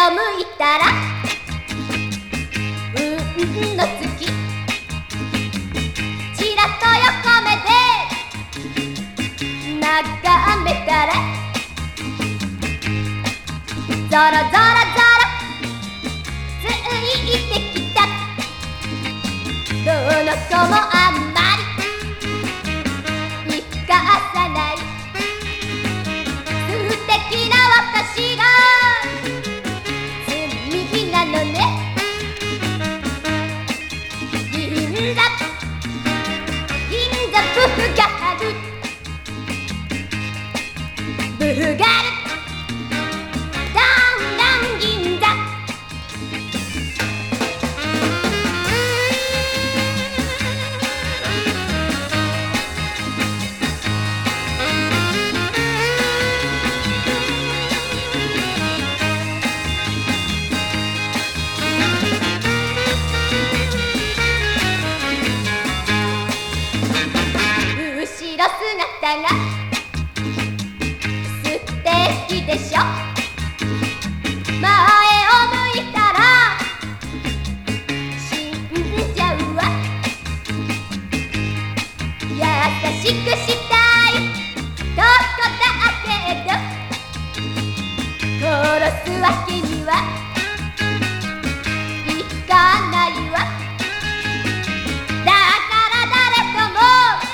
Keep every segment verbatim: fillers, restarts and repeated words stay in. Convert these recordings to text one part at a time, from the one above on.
を向いたら運の月ちらっと横目で眺めたらゾロゾロゾロついてきたどの子もあんまり生かさない素敵な私が罪なのね銀座銀座ブーガールブーガールだんだん銀座後ろ姿が素敵でしょ前を向いたら死んじゃうわ優しくしたいとこだけど殺すわけにはいかないわだから誰とも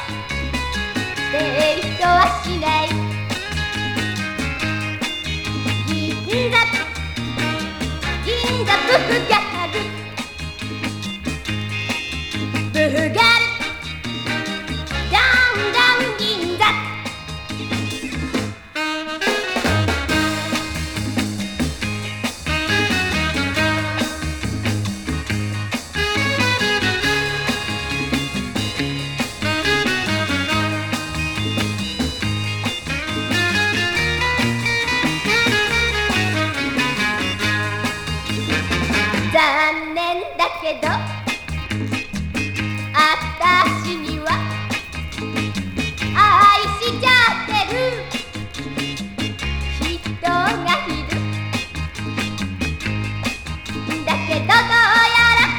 デートはしない銀座銀座ブーガールブーガールだんだん銀座残念だけどあたしには愛しちゃってる人がいるだけどどうやら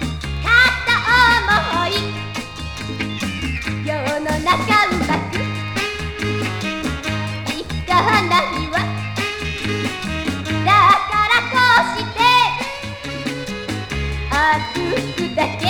片思い世の中うまくいかないわだからこうして歩くだけ